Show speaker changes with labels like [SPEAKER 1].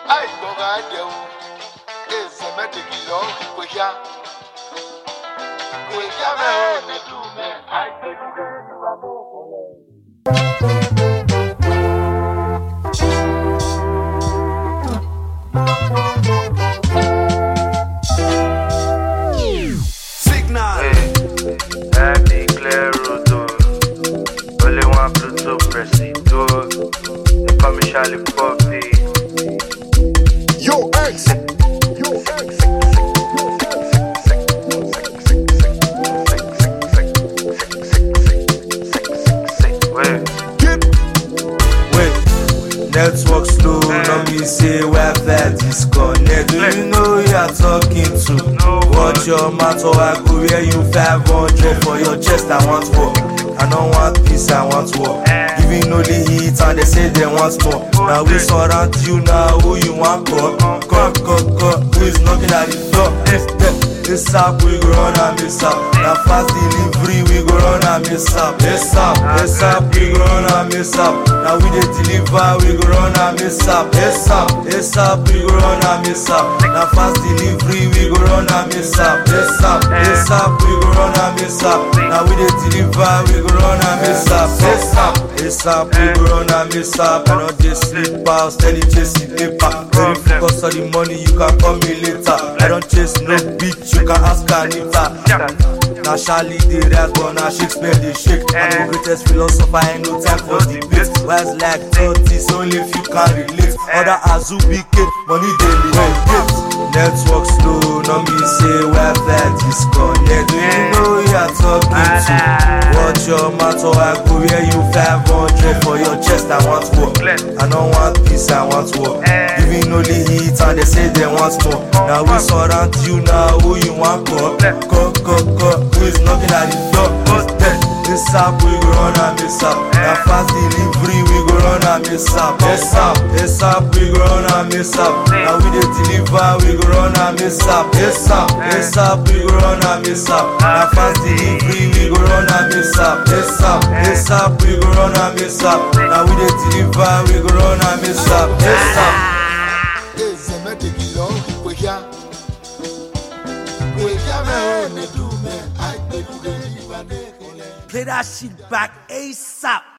[SPEAKER 1] I boga de is a medic long with ya. With ya, man, do me. I
[SPEAKER 2] Signal.
[SPEAKER 3] I declare only one Pluto Presido. They call me Charlie Poppy.
[SPEAKER 1] Yo, X.
[SPEAKER 2] Network slow, no me say Wi-Fi disconnect. Do you know who you are talking to? Watch your mouth or I go wear you 500 for your chest. I want war. I don't want peace, I want war. Giving only heat and they say they want more. Now we surround you, now who you want call? Who is knocking at the door? This up we go run and miss up. Now fast delivery we go run and miss up. This up we go run and miss up. Now we dey deliver we go run and miss up. This up we go run and miss up. Now fast delivery we go run and miss up. This up we go run and miss up. Now we dey deliver we go run and miss up. This up we go run and miss up. I know they sleep out, steady chasing paper. Very focus on the money, you can call me later. I don't chase no bitch, you can ask Anita. Now Charlie the rise, but now Shakespeare the shake. I'm the greatest philosopher, ain't no time for debate. Wise like 30s, only if you can relate. Other Azubike, money daily get. Network slow, no me say Wi-Fi disconnect. Do you know who you are talking to? Watch your mouth or I go wear you 500 for your chest. I want war. I don't want peace, I want war. Giving only heat and they say they want more. Now we surround you, now who you want call? Who is knocking at the door? This up we go run and miss up. Now fast delivery we go run and miss up. This up we go run and miss up. Now we dey deliver we go run and miss up. This up we go run and miss up. Now fast delivery we go run and miss up. This up we go run and miss up. Now we dey deliver we go run and miss up. This up
[SPEAKER 1] is a medic long with ya. With ya, man, do me. I
[SPEAKER 2] play that shit back ASAP.